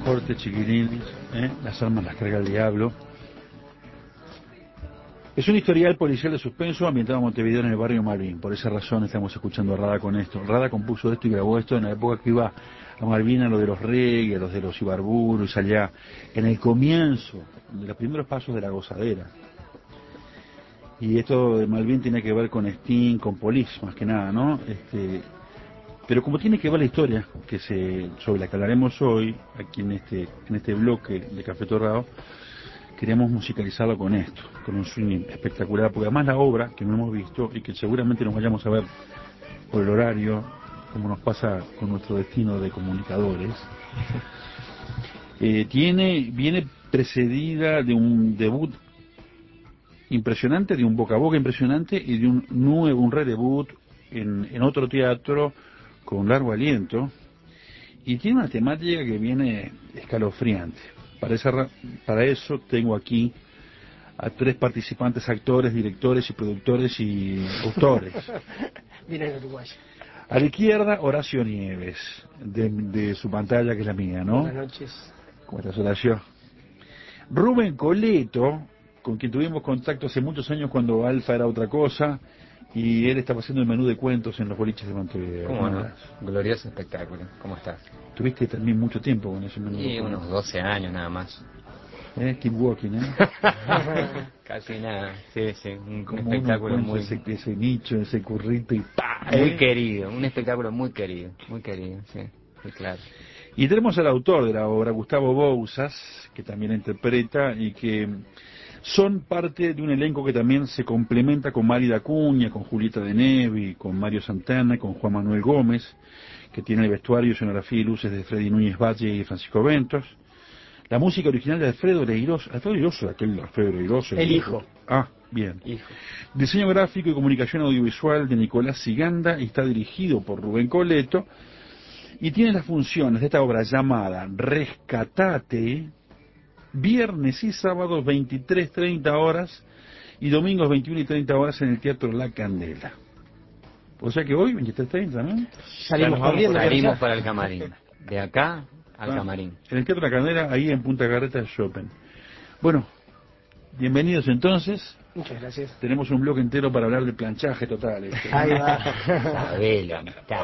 fuerte, chiquilines, las armas las carga el diablo. Es un historial policial de suspenso ambientado en Montevideo, en el barrio Malvin. Por esa razón estamos escuchando a Rada con esto. Rada compuso esto y grabó esto en la época que iba a Malvin, a lo de los reggae, a los de los Ibarburos, allá, en el comienzo de los primeros pasos de la gozadera. Y esto de Malvin tiene que ver con Sting, con Police, más que nada, ¿no? Pero como tiene que ver la historia sobre la que hablaremos hoy, aquí en este bloque de Café Torrado, queríamos musicalizarlo con esto, con un swing espectacular, porque además la obra, que no hemos visto y que seguramente nos vayamos a ver por el horario, como nos pasa con nuestro destino de comunicadores, viene precedida de un debut impresionante, de un boca a boca impresionante y de un redebut en otro teatro con largo aliento, y tiene una temática que viene escalofriante. Para eso tengo aquí a 3 participantes, actores, directores y productores y autores. Viene el uruguayo. A la izquierda, Horacio Nieves, de su pantalla, que es la mía, ¿no? Buenas noches. ¿Cómo estás, Horacio? Rubén Coleto, con quien tuvimos contacto hace muchos años cuando Alfa era otra cosa, y él estaba haciendo el menú de cuentos en los boliches de Montevideo. ¿Cómo no? Glorioso espectáculo. ¿Cómo estás? Tuviste también mucho tiempo con ese menú de Y cuentos. unos 12 años nada más. Keep walking, Casi nada. Sí, sí. Un Como espectáculo uno muy... ese nicho, ese currito y ¡pa! Muy querido. Un espectáculo muy querido. Muy querido, sí. Sí, claro. Y tenemos al autor de la obra, Gustavo Bouzas, que también la interpreta y que son parte de un elenco que también se complementa con Mari Acuña, con Julieta de Nevi, con Mario Santana, con Juan Manuel Gómez, que tiene el vestuario, escenografía y luces de Freddy Núñez Valle y Francisco Ventos. La música original de Alfredo Leiroso, aquel Alfredo Leiroso. El hijo. Ah, bien. Hijo. Diseño gráfico y comunicación audiovisual de Nicolás Ciganda y está dirigido por Rubén Coleto. Y tiene las funciones de esta obra llamada Rescatate, viernes y sábados 23:30 horas y domingos 21 y 30 horas en el Teatro La Candela. O sea que hoy 23:30, ¿no? Salimos corriendo. Salimos para el camarín. De acá al camarín. En el Teatro La Candela, ahí en Punta Carretas, Chopin. Bueno, bienvenidos entonces. Muchas gracias. Tenemos un bloque entero para hablar de planchaje total. Ahí va. Sabelo, amistad.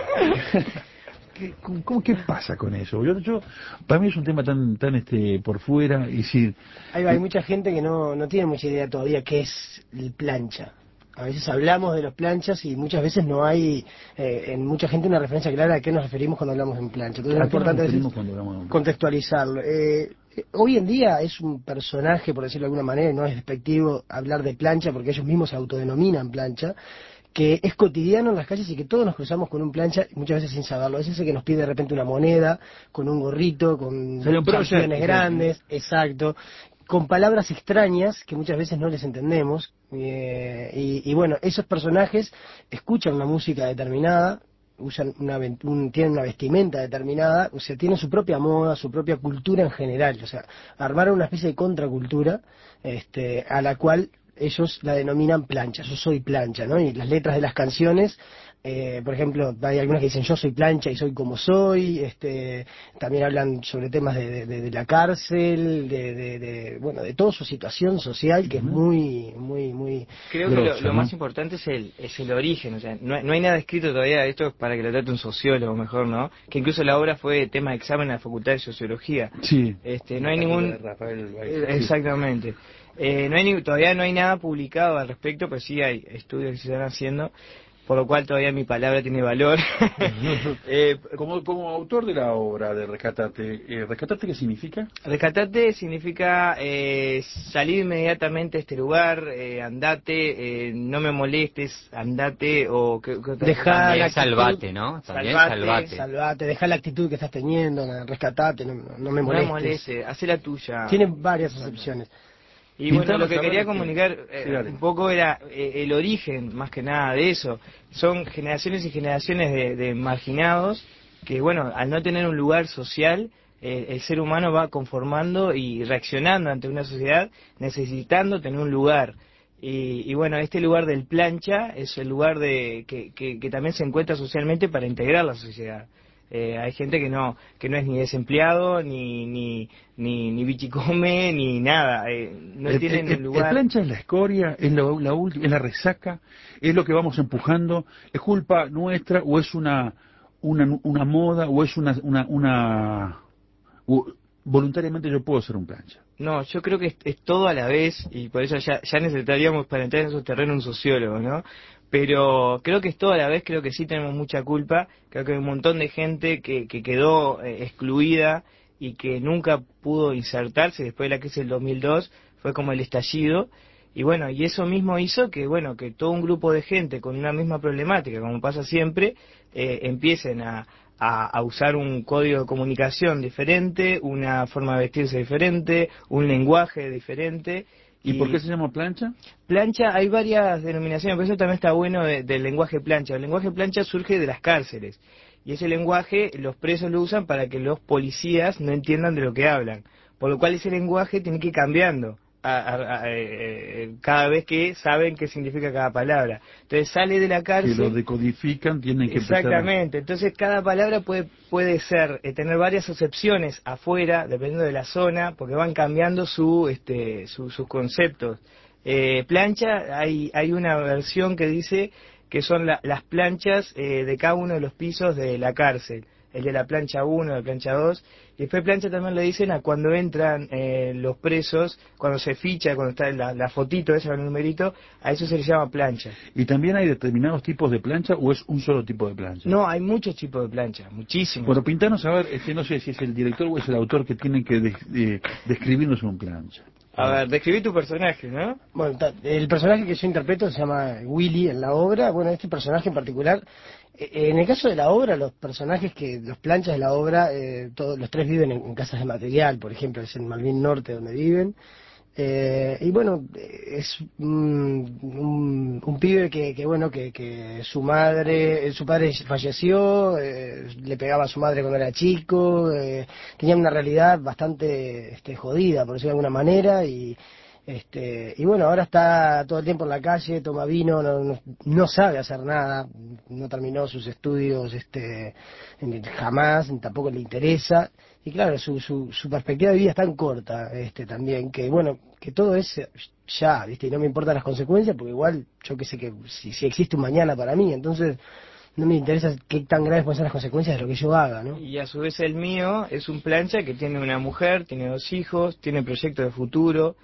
¿Qué pasa con eso? Para mí es un tema tan por fuera y si... Ahí va, hay mucha gente que no tiene mucha idea todavía qué es el plancha. A veces hablamos de los planchas y muchas veces no hay en mucha gente una referencia clara a qué nos referimos cuando hablamos en plancha. Entonces es importante a veces contextualizarlo. Hoy en día es un personaje, por decirlo de alguna manera, y no es despectivo hablar de plancha porque ellos mismos se autodenominan plancha, que es cotidiano en las calles y que todos nos cruzamos con un plancha, muchas veces sin saberlo. Es ese que nos pide de repente una moneda, con un gorrito, con championes grandes, exacto, con palabras extrañas que muchas veces no les entendemos. Y bueno, esos personajes escuchan una música determinada, tienen una vestimenta determinada, o sea, tienen su propia moda, su propia cultura en general. O sea, armaron una especie de contracultura a la cual ellos la denominan plancha. Yo soy plancha, ¿no? Y las letras de las canciones, por ejemplo, hay algunas que dicen yo soy plancha y soy como soy. También hablan sobre temas de la cárcel, bueno, de toda su situación social, que es muy creo que lo más importante es el origen. O sea, no hay nada escrito todavía. Esto es para que lo trate un sociólogo mejor, ¿no? Que incluso la obra fue tema de examen en la Facultad de Sociología. Sí. No hay ningún... Exactamente. Todavía no hay nada publicado al respecto, pero sí hay estudios que se están haciendo, por lo cual todavía mi palabra tiene valor. Como autor de la obra de Rescatate, ¿Rescatate qué significa? Rescatate significa salir inmediatamente a este lugar, andate, no me molestes, andate, o... Dejar salvate, ¿no? También salvate, deja la actitud que estás teniendo, rescatate, no me molestes. No me molestes, hacé la tuya. Tiene varias acepciones. Y bueno, lo que quería comunicar un poco era el origen, más que nada, de eso. Son generaciones y generaciones de marginados que, bueno, al no tener un lugar social, el ser humano va conformando y reaccionando ante una sociedad necesitando tener un lugar. Y bueno, este lugar del plancha es el lugar que también se encuentra socialmente para integrar la sociedad. Hay gente que no es ni desempleado, ni bichicome, ni nada. No tienen un lugar. El plancha es la escoria, es la última, es la resaca, es lo que vamos empujando. ¿Es culpa nuestra o es una moda o es voluntariamente yo puedo hacer un plancha? No, yo creo que es todo a la vez, y por eso ya necesitaríamos para entrar en esos terrenos un sociólogo, ¿no? Pero creo que es todo a la vez, creo que sí tenemos mucha culpa, creo que hay un montón de gente que quedó excluida y que nunca pudo insertarse después de la crisis del 2002, fue como el estallido, y bueno, y eso mismo hizo que, bueno, que todo un grupo de gente con una misma problemática, como pasa siempre, empiecen a usar un código de comunicación diferente, una forma de vestirse diferente, un lenguaje diferente. ¿Y por qué se llama plancha? Plancha, hay varias denominaciones, por eso también está bueno del lenguaje plancha. El lenguaje plancha surge de las cárceles, y ese lenguaje los presos lo usan para que los policías no entiendan de lo que hablan, por lo cual ese lenguaje tiene que ir cambiando cada vez que saben qué significa cada palabra. Entonces sale de la cárcel. Si lo decodifican, tienen que exactamente. Entonces cada palabra puede ser tener varias acepciones afuera, dependiendo de la zona, porque van cambiando sus conceptos. Plancha, hay una versión que dice que son las planchas de cada uno de los pisos de la cárcel. El de la plancha 1, la plancha 2, y después plancha también le dicen a cuando entran los presos, cuando se ficha, cuando está la fotito esa con el numerito, a eso se le llama plancha. ¿Y también hay determinados tipos de plancha o es un solo tipo de plancha? No, hay muchos tipos de plancha, muchísimos. Bueno, pintanos a ver, no sé si es el director o es el autor que tienen que describirnos un plancha. A ver, describí tu personaje, ¿no? Bueno, el personaje que yo interpreto se llama Willy en la obra. Bueno, este personaje en particular, en el caso de la obra, los personajes los planchas de la obra, todos los tres viven en casas de material, por ejemplo, es en Malvin Norte donde viven. Y bueno, es un pibe que su padre falleció, le pegaba a su madre cuando era chico, tenía una realidad bastante jodida, por decirlo de alguna manera, y bueno, ahora está todo el tiempo en la calle, toma vino, no sabe hacer nada, no terminó sus estudios jamás, tampoco le interesa. Y claro, su perspectiva de vida es tan corta también, que bueno, que todo es ya, ¿viste? Y no me importan las consecuencias, porque igual yo que sé que si existe un mañana para mí, entonces no me interesa qué tan graves pueden ser las consecuencias de lo que yo haga, ¿no? Y a su vez el mío es un plancha que tiene una mujer, tiene 2 hijos, tiene proyectos de futuro,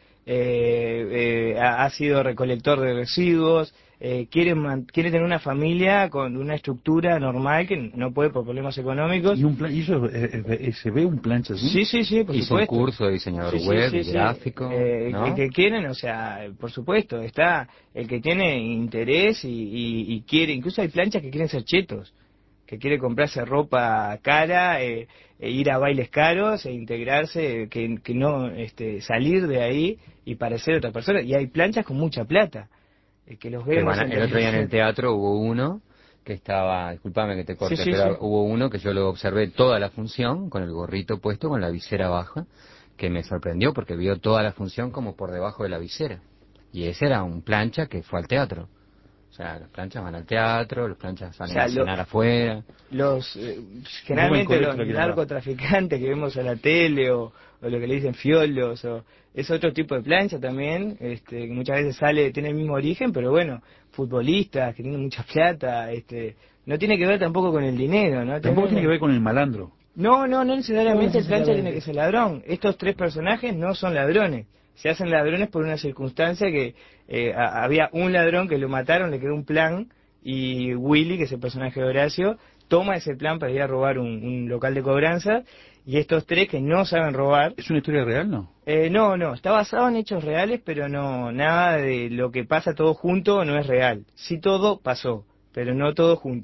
ha sido recolector de residuos, quiere tener una familia con una estructura normal que no puede por problemas económicos. ¿Y eso se ve un plancha así? Sí, por hizo supuesto. Un curso de diseñador web, gráfico, ¿no? El que quieren, o sea, por supuesto, está el que tiene interés y quiere, incluso hay planchas que quieren ser chetos, que quiere comprarse ropa cara, ir a bailes caros e integrarse, que no salir de ahí y parecer otra persona. Y hay planchas con mucha plata, que los vemos. El otro día en el teatro hubo uno que estaba, discúlpame que te corte, pero hubo uno que yo lo observé toda la función con el gorrito puesto, con la visera baja, que me sorprendió porque vio toda la función como por debajo de la visera. Y ese era un plancha que fue al teatro. O sea, los planchas van al teatro, los planchas salen a cenar afuera. Generalmente los narcotraficantes que vemos en la tele o lo que le dicen fiolos, es otro tipo de plancha también, que muchas veces tiene el mismo origen, pero bueno, futbolistas que tienen mucha plata, no tiene que ver tampoco con el dinero, ¿no? Tampoco tiene que ver con el malandro. No necesariamente el plancha tiene que ser ladrón. Estos 3 personajes no son ladrones. Se hacen ladrones por una circunstancia que había un ladrón que lo mataron, le quedó un plan, y Willy, que es el personaje de Horacio, toma ese plan para ir a robar un local de cobranza, y estos 3 que no saben robar... ¿Es una historia real, no? No, está basado en hechos reales, pero no, nada de lo que pasa todo junto no es real. Sí todo pasó, pero no todo junto.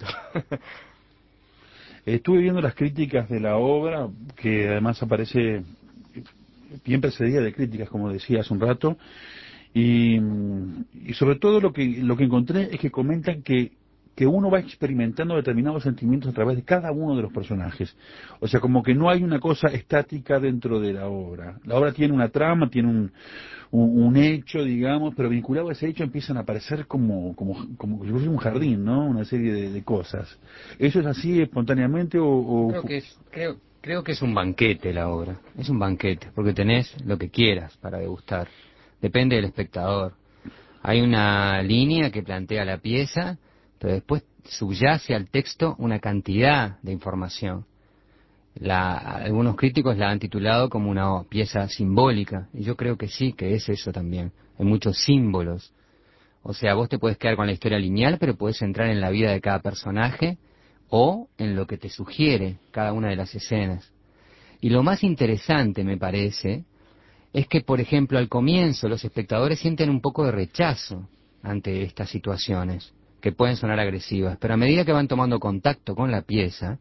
Estuve viendo las críticas de la obra, que además aparece bien precedida de críticas, como decía hace un rato, y sobre todo lo que encontré es que comentan que que uno va experimentando determinados sentimientos a través de cada uno de los personajes. O sea, como que no hay una cosa estática dentro de la obra. La obra tiene una trama, tiene un hecho, digamos, pero vinculado a ese hecho empiezan a aparecer como si fuese un jardín, ¿no? Una serie de cosas. ¿Eso es así espontáneamente o...? Creo que es un banquete la obra. Es un banquete, porque tenés lo que quieras para degustar. Depende del espectador. Hay una línea que plantea la pieza, pero después subyace al texto una cantidad de información. Algunos críticos la han titulado como una pieza simbólica, y yo creo que sí, que es eso también. Hay muchos símbolos. O sea, vos te puedes quedar con la historia lineal, pero puedes entrar en la vida de cada personaje o en lo que te sugiere cada una de las escenas. Y lo más interesante, me parece, es que, por ejemplo, al comienzo los espectadores sienten un poco de rechazo ante estas situaciones, que pueden sonar agresivas, pero a medida que van tomando contacto con la pieza,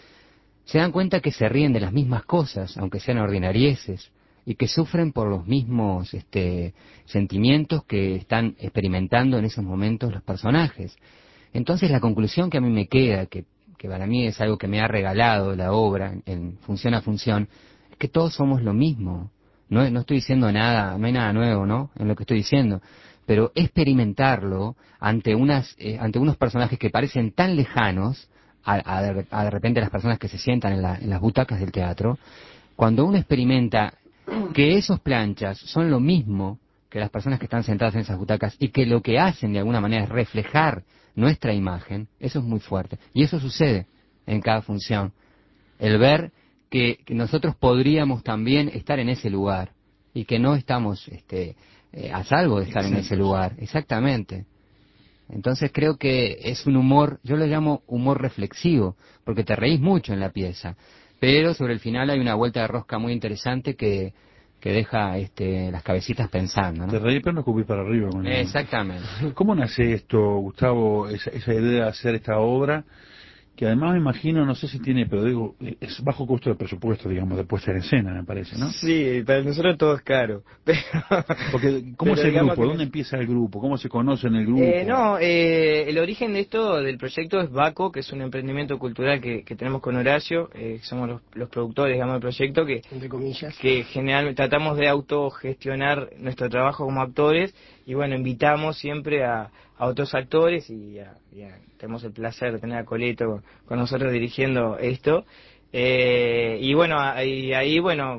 se dan cuenta que se ríen de las mismas cosas, aunque sean ordinarieces, y que sufren por los mismos sentimientos que están experimentando en esos momentos los personajes. Entonces la conclusión que a mí me queda, que para mí es algo que me ha regalado la obra en función a función, es que todos somos lo mismo. No estoy diciendo nada, no hay nada nuevo, ¿no?, en lo que estoy diciendo, pero experimentarlo ante unos personajes que parecen tan lejanos a de repente las personas que se sientan en las butacas del teatro, cuando uno experimenta que esos planchas son lo mismo que las personas que están sentadas en esas butacas y que lo que hacen de alguna manera es reflejar nuestra imagen, eso es muy fuerte. Y eso sucede en cada función. El ver que nosotros podríamos también estar en ese lugar y que no estamos a salvo de estar en ese lugar. Exactamente. Entonces creo que es un humor, yo lo llamo humor reflexivo, porque te reís mucho en la pieza, pero sobre el final hay una vuelta de rosca muy interesante que deja las cabecitas pensando, ¿no? Te reí pero no escupís para arriba. Exactamente. ¿Cómo nace esto, Gustavo, esa idea de hacer esta obra? Que además me imagino, no sé si tiene, pero digo, es bajo costo de presupuesto, digamos, de puesta en escena, me parece, ¿no? Sí, para nosotros todo es caro. Pero, porque, ¿cómo es el grupo? ¿Dónde empieza el grupo? ¿Cómo se conoce en el grupo? El origen de esto, del proyecto, es Baco, que es un emprendimiento cultural que tenemos con Horacio, somos los productores, digamos, del proyecto, entre comillas, que generalmente tratamos de autogestionar nuestro trabajo como actores, y bueno, invitamos siempre a otros actores y tenemos el placer de tener a Coleto con nosotros dirigiendo esto. Y bueno, ahí bueno,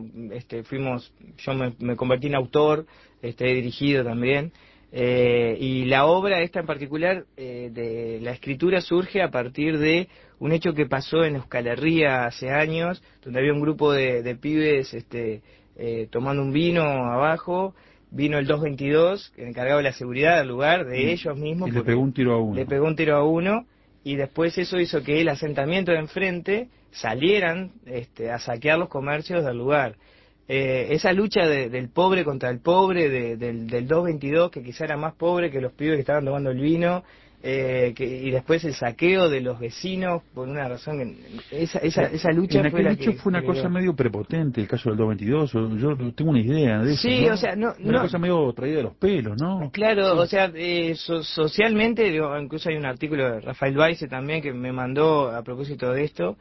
yo me convertí en autor, he dirigido también, y la obra esta en particular, de la escritura, surge a partir de un hecho que pasó en Euskal Herria hace años, donde había un grupo de pibes tomando un vino abajo. Vino el 222, encargado de la seguridad del lugar, de ellos mismos. Y le pegó un tiro a uno. Le pegó un tiro a uno, y después eso hizo que el asentamiento de enfrente salieran a saquear los comercios del lugar. Esa lucha del pobre contra el pobre, del 222, que quizá era más pobre que los pibes que estaban tomando el vino, y después el saqueo de los vecinos por una razón esa lucha en aquel hecho fue una cosa medio prepotente el caso del 222. Yo tengo una idea de eso, sí, ¿no? O sea, una cosa medio traída de los pelos, ¿no? Claro, sí. O sea, socialmente, incluso hay un artículo de Rafael Baise también que me mandó a propósito de esto.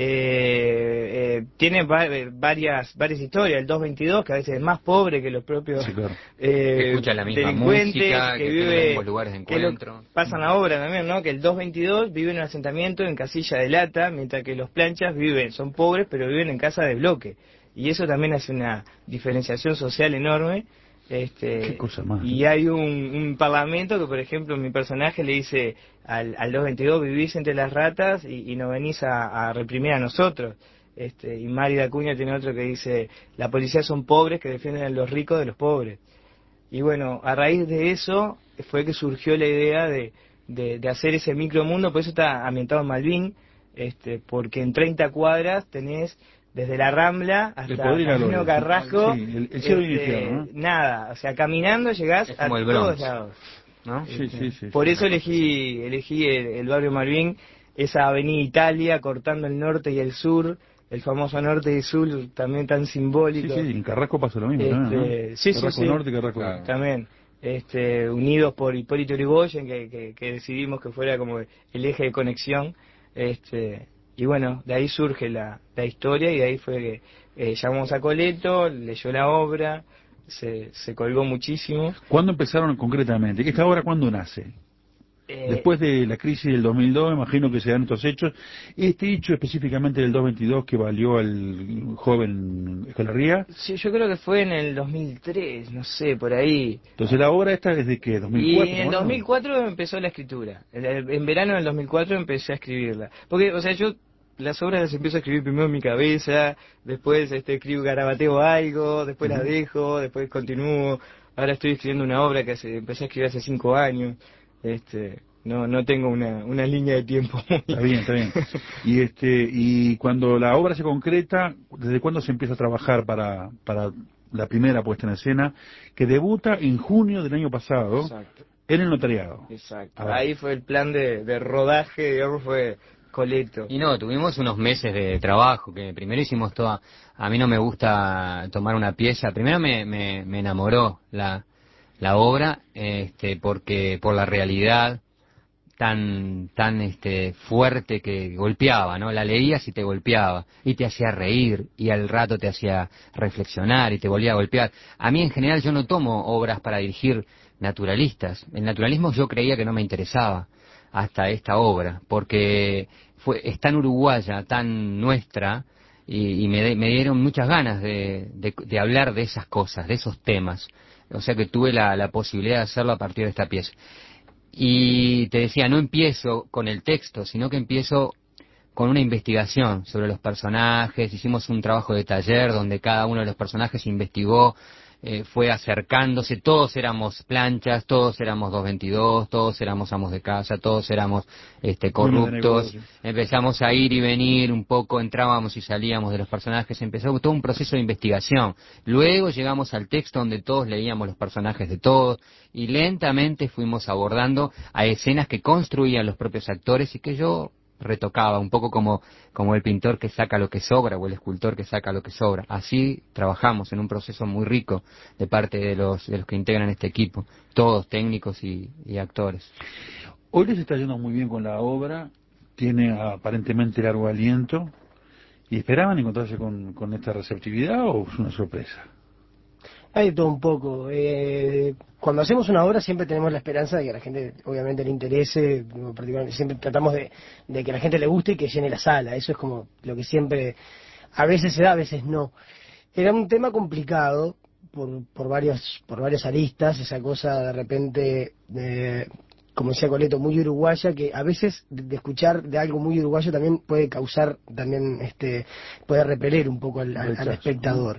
Tiene varias historias. El 222, que a veces es más pobre que los propios, sí, claro. Que escucha la misma música, que vive en los mismos lugares de encuentro. Pasa en la obra también, ¿no? Que el 222 vive en un asentamiento en casilla de lata, mientras que los planchas son pobres, pero viven en casa de bloque. Y eso también hace una diferenciación social enorme. Qué cosa más. Y hay un parlamento que, por ejemplo, mi personaje le dice al 222: vivís entre las ratas y no venís a reprimir a nosotros. Y Mari Dacuña tiene otro que dice: la policía son pobres que defienden a los ricos de los pobres. Y bueno, a raíz de eso fue que surgió la idea de hacer ese micromundo. Por eso está ambientado en Malvin, porque en 30 cuadras tenés desde la Rambla hasta Camino Carrasco, sí, el cielo y el infierno, ¿no? Nada, o sea, caminando llegás a todos lados, ¿no? Sí, por eso elegí el barrio Malvin, esa avenida Italia cortando el norte y el sur, el famoso norte y sur también tan simbólico. Sí, en Carrasco pasa lo mismo también, ¿no? Sí, Carrasco Norte y Carrasco claro. También. unidos por Hipólito Yrigoyen, que decidimos que fuera como el eje de conexión, y bueno, de ahí surge la historia, y de ahí fue que llamamos a Coleto, leyó la obra, se colgó muchísimo. ¿Cuándo empezaron concretamente? ¿Esta obra cuándo nace? Después de la crisis del 2002, imagino que se dan estos hechos. Este hecho específicamente del 222 que valió al joven Echeverría. Sí, yo creo que fue en el 2003, no sé, por ahí. Entonces la obra esta es de qué, 2004. Y en el 2004 empezó la escritura. En verano del 2004 empecé a escribirla. Porque, o sea, yo las obras las empiezo a escribir primero en mi cabeza, después escribo, garabateo algo, después las dejo, después continúo. Ahora estoy escribiendo una obra que empecé a escribir hace 5 años. No tengo una línea de tiempo. Está bien. Y cuando la obra se concreta, ¿desde cuándo se empieza a trabajar para la primera puesta en escena, que debuta en junio del año pasado? Exacto. En el notariado? Exacto. Ahí fue el plan de rodaje, digamos, fue Coleto. Y no, tuvimos unos meses de trabajo, que primero hicimos toda... A mí no me gusta tomar una pieza. Primero me enamoró la obra, porque por la realidad tan fuerte que golpeaba, ¿no? La leías y te golpeaba, y te hacía reír, y al rato te hacía reflexionar, y te volvía a golpear. A mí en general yo no tomo obras para dirigir naturalistas. El naturalismo yo creía que no me interesaba hasta esta obra, porque es tan uruguaya, tan nuestra, y me dieron muchas ganas de hablar de esas cosas, de esos temas. O sea que tuve la posibilidad de hacerlo a partir de esta pieza. Y te decía, no empiezo con el texto, sino que empiezo con una investigación sobre los personajes. Hicimos un trabajo de taller donde cada uno de los personajes investigó, fue acercándose. Todos éramos planchas, todos éramos 222, todos éramos amos de casa, todos éramos corruptos. Empezamos a ir y venir un poco, entrábamos y salíamos de los personajes. Empezó todo un proceso de investigación. Luego llegamos al texto donde todos leíamos los personajes de todos, y lentamente fuimos abordando a escenas que construían los propios actores y que yo retocaba, un poco como el pintor que saca lo que sobra, o el escultor que saca lo que sobra. Así trabajamos en un proceso muy rico de parte de los que integran este equipo, todos técnicos y actores. Hoy les está yendo muy bien con la obra, tiene aparentemente largo aliento, ¿y esperaban encontrarse con esta receptividad o es una sorpresa? Hay de todo un poco. Cuando hacemos una obra siempre tenemos la esperanza de que a la gente obviamente le interese, particularmente siempre tratamos de que a la gente le guste y que llene la sala. Eso es como lo que siempre, a veces se da, a veces no. Era un tema complicado por varias aristas, esa cosa de repente, como decía Coleto, muy uruguaya, que a veces de escuchar de algo muy uruguayo también puede causar, puede repeler un poco al espectador.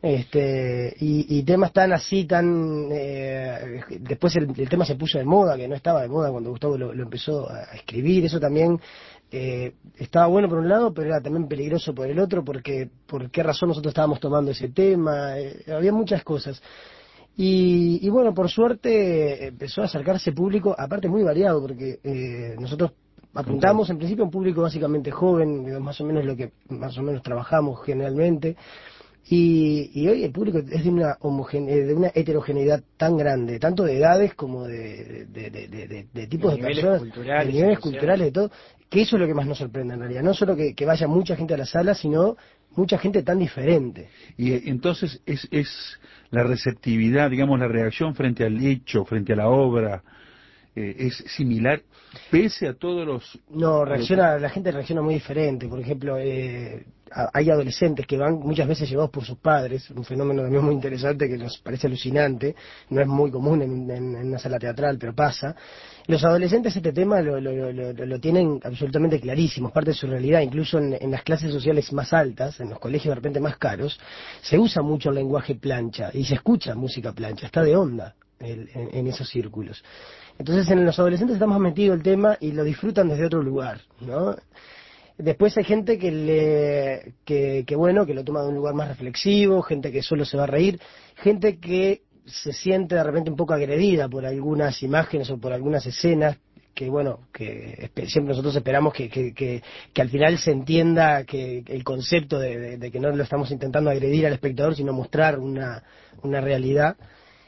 Y temas tan así, después el tema se puso de moda, que no estaba de moda cuando Gustavo lo empezó a escribir. Eso también estaba bueno por un lado, pero era también peligroso por el otro, porque por qué razón nosotros estábamos tomando ese tema. Había muchas cosas. Y bueno, por suerte empezó a acercarse público, aparte muy variado, porque nosotros apuntamos en principio a un público básicamente joven, más o menos lo que más o menos trabajamos generalmente. Y hoy el público es de una heterogeneidad tan grande, tanto de edades como de tipos de personas, de niveles culturales, de todo, que eso es lo que más nos sorprende en realidad. No solo que vaya mucha gente a la sala, sino mucha gente tan diferente. Y entonces es la receptividad, digamos, la reacción frente al hecho, frente a la obra, es similar, pese a todos los... No, la gente reacciona muy diferente. Por ejemplo, hay adolescentes que van muchas veces llevados por sus padres, un fenómeno también muy interesante que nos parece alucinante, no es muy común en una sala teatral, pero pasa. Los adolescentes este tema lo tienen absolutamente clarísimo, es parte de su realidad. Incluso en las clases sociales más altas, en los colegios de repente más caros, se usa mucho el lenguaje plancha y se escucha música plancha, está de onda en esos círculos. Entonces en los adolescentes está más metido el tema y lo disfrutan desde otro lugar, ¿no? Después hay gente que lo toma de un lugar más reflexivo, gente que solo se va a reír, gente que se siente de repente un poco agredida por algunas imágenes o por algunas escenas, que siempre nosotros esperamos que al final se entienda que el concepto de que no lo estamos intentando agredir al espectador, sino mostrar una realidad.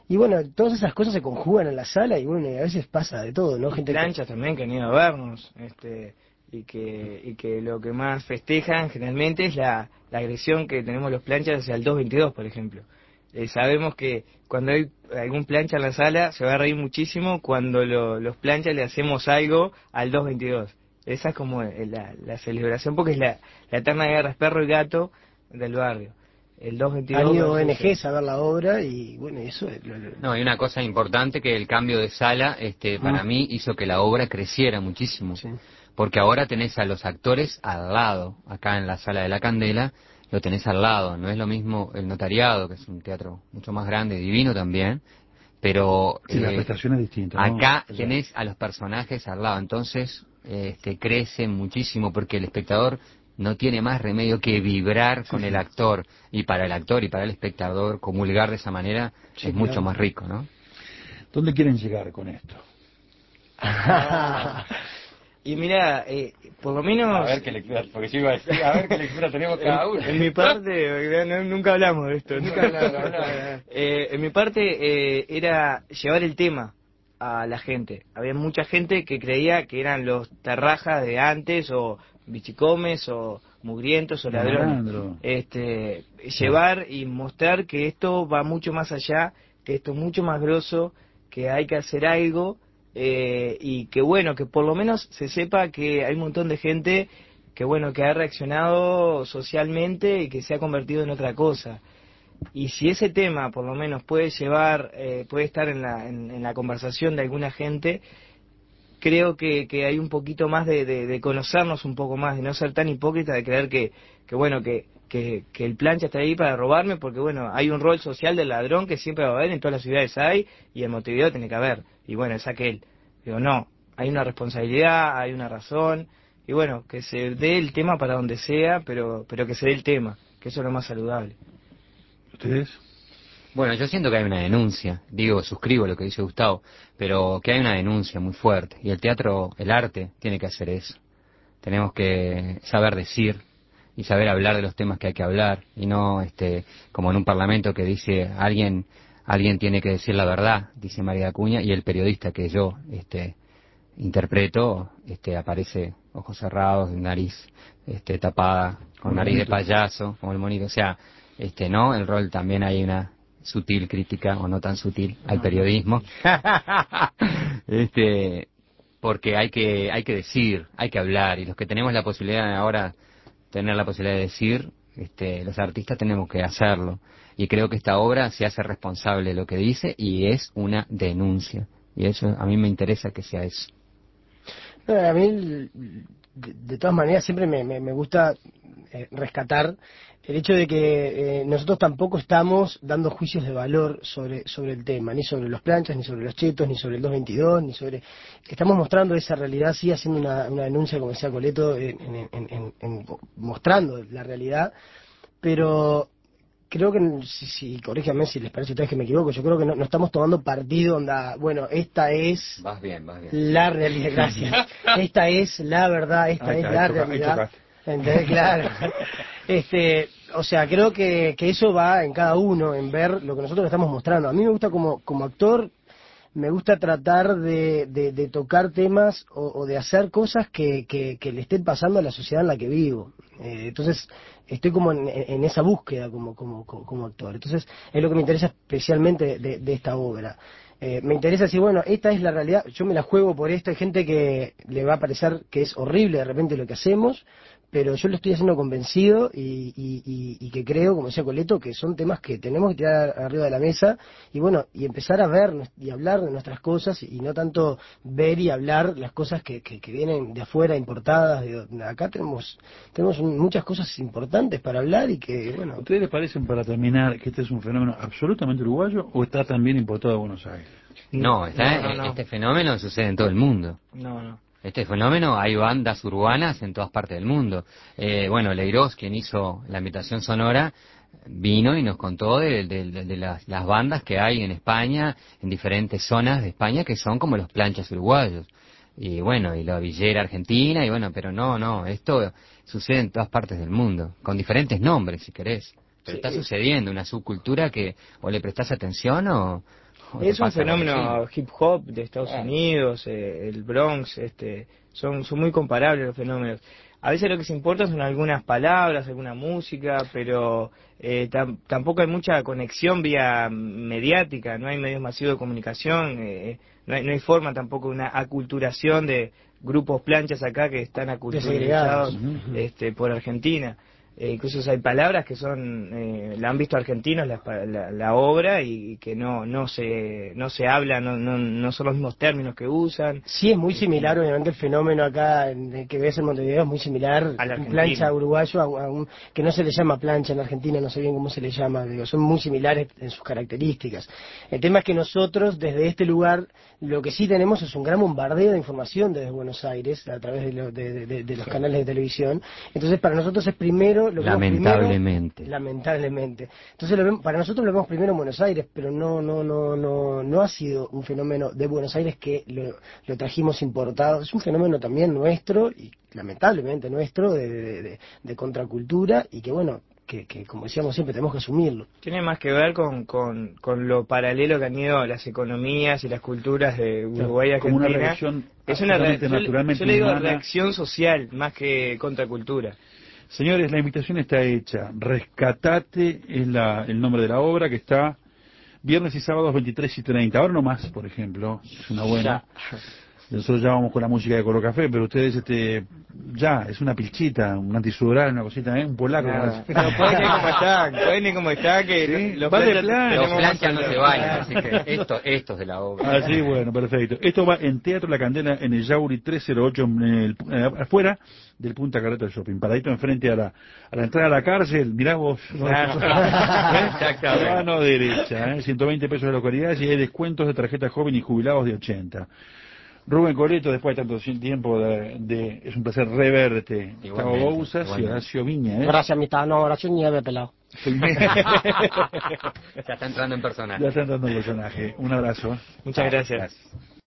Y bueno, todas esas cosas se conjugan en la sala y bueno, a veces pasa de todo, ¿no? Gente planchas también que han ido a vernos, y que lo que más festejan generalmente es la agresión que tenemos los planchas hacia el 222, por ejemplo. Sabemos que cuando hay algún plancha en la sala se va a reír muchísimo cuando los planchas le hacemos algo al 222. Esa es como la celebración, porque es la eterna guerra, es perro y gato del barrio. El 222 han ido ONGs a ver la obra y bueno, eso es No, hay una cosa importante, que el cambio de sala para mí hizo que la obra creciera muchísimo. Sí. Porque ahora tenés a los actores al lado, acá en la Sala de la Candela, lo tenés al lado. No es lo mismo el Notariado, que es un teatro mucho más grande, divino también, pero sí, la prestación es distinta, ¿no? Acá tenés a los personajes al lado, entonces crece muchísimo, porque el espectador no tiene más remedio que vibrar con el actor, y para el actor y para el espectador comulgar de esa manera es mucho más rico, ¿no? ¿Dónde quieren llegar con esto? Y mira, por lo menos... A ver qué lectura, porque yo iba a decir, a ver qué lectura tenemos cada uno. En mi parte, nunca hablamos de esto. En mi parte era llevar el tema a la gente. Había mucha gente que creía que eran los terrajas de antes, o bichicomes, o mugrientos, o ladrones. Llevar y mostrar que esto va mucho más allá, que esto es mucho más grosso, que hay que hacer algo... y que bueno, que por lo menos se sepa que hay un montón de gente que bueno, que ha reaccionado socialmente y que se ha convertido en otra cosa. Y si ese tema por lo menos puede llevar, puede estar en la conversación de alguna gente, creo que hay un poquito más de conocernos un poco más, de no ser tan hipócrita, de creer que bueno, que el plancha está ahí para robarme, porque bueno, hay un rol social del ladrón que siempre va a haber, en todas las ciudades hay, y en Montevideo tiene que haber, y bueno, es aquel. Digo, no, hay una responsabilidad, hay una razón, y bueno, que se dé el tema para donde sea, pero que se dé el tema, que eso es lo más saludable. ¿Ustedes? Bueno, yo siento que hay una denuncia, suscribo lo que dice Gustavo, pero que hay una denuncia muy fuerte, y el teatro, el arte, tiene que hacer eso. Tenemos que saber decir y saber hablar de los temas que hay que hablar, y no como en un parlamento que dice alguien tiene que decir la verdad, dice María Acuña, y el periodista que yo interpreto aparece ojos cerrados, nariz tapada, con nariz de payaso, como el monito. O sea, no, el rol también hay una sutil crítica, o no tan sutil, al periodismo. Porque hay que decir, hay que hablar, y los que tenemos la posibilidad de ahora tener la posibilidad de decir, los artistas tenemos que hacerlo. Y creo que esta obra se hace responsable de lo que dice, y es una denuncia. Y eso, a mí me interesa que sea eso. A mí, de todas maneras, siempre me gusta rescatar el hecho de que nosotros tampoco estamos dando juicios de valor sobre el tema, ni sobre los planchas, ni sobre los chetos, ni sobre el 222, ni sobre... Estamos mostrando esa realidad, sí, haciendo una denuncia, como decía Coleto, mostrando la realidad, pero creo que, si corríjanme si les parece a ustedes que me equivoco, yo creo que no estamos tomando partido, bueno, esta es... Vas bien. La realidad, gracias. Esta es la verdad, esta es la realidad. ¿Entendés? Claro. O sea, creo que eso va en cada uno, en ver lo que nosotros estamos mostrando. A mí me gusta como actor, me gusta tratar de tocar temas o de hacer cosas que le estén pasando a la sociedad en la que vivo. Entonces, estoy como en esa búsqueda como actor. Entonces, es lo que me interesa especialmente de esta obra. Me interesa decir, bueno, esta es la realidad, yo me la juego por esto. Hay gente que le va a parecer que es horrible de repente lo que hacemos, pero yo lo estoy haciendo convencido y que creo, como decía Coleto, que son temas que tenemos que tirar arriba de la mesa y bueno, y empezar a ver y hablar de nuestras cosas, y no tanto ver y hablar las cosas que vienen de afuera, importadas. Acá tenemos muchas cosas importantes para hablar y que, bueno... ¿Ustedes les parecen, para terminar, que este es un fenómeno absolutamente uruguayo o está también importado a Buenos Aires? No, este fenómeno sucede en todo el mundo. No. Este fenómeno, hay bandas urbanas en todas partes del mundo. Leiros, quien hizo la ambientación sonora, vino y nos contó de las bandas que hay en España, en diferentes zonas de España, que son como los planchas uruguayos. Y bueno, y la villera argentina, y bueno, pero no, esto sucede en todas partes del mundo, con diferentes nombres, si querés. Pero está sucediendo una subcultura que o le prestás atención o Es un fenómeno hip hop de Estados Unidos, el Bronx, son muy comparables los fenómenos. A veces lo que se importa son algunas palabras, alguna música, pero tampoco hay mucha conexión vía mediática, no hay medios masivos de comunicación, no hay forma tampoco de una aculturación de grupos planchas acá que están aculturados por Argentina. Incluso hay palabras que la han visto argentinos la obra y que no se habla, no son los mismos términos que usan. Sí, es muy similar, obviamente el fenómeno acá que ves en Montevideo es muy similar a un plancha uruguayo que no se le llama plancha en Argentina, no sé bien cómo se le llama, son muy similares en sus características. El tema es que nosotros desde este lugar lo que sí tenemos es un gran bombardeo de información desde Buenos Aires a través de los canales de televisión. Entonces para nosotros es primero lamentablemente. Entonces para nosotros lo vemos primero en Buenos Aires, pero no ha sido un fenómeno de Buenos Aires que lo trajimos importado. Es un fenómeno también nuestro y lamentablemente nuestro de contracultura y que bueno, que como decíamos siempre tenemos que asumirlo. Tiene más que ver con lo paralelo que han ido las economías y las culturas de Uruguay y Argentina. Como una reacción naturalmente yo le digo reacción social más que contracultura. Señores, la invitación está hecha. Rescatate es el nombre de la obra, que está viernes y sábados 23:30. Ahora no más, por ejemplo, es una buena. Nosotros ya vamos con la música de Colo Café, pero ustedes ya, es una pilchita, un antisudoral, una cosita, un polaco. Pero pueden ir como está, que ¿sí? Los planchas no se bailan, así que esto es de la obra. Ah, sí, bueno, perfecto. Esto va en Teatro La Candela, en el Yauri 308, afuera del Punta Carreta Shopping, paradito enfrente a la entrada a la cárcel. Mirá vos, mano derecha, 120 pesos de localidades y hay descuentos de tarjetas joven y jubilados de 80. Rubén Coleto, después de tanto tiempo es un placer reverte. Gustavo Bouzas y Horacio Viña. Gracias, Horacio Nieve, pelado. Ya está entrando en personaje. Un abrazo. Muchas gracias.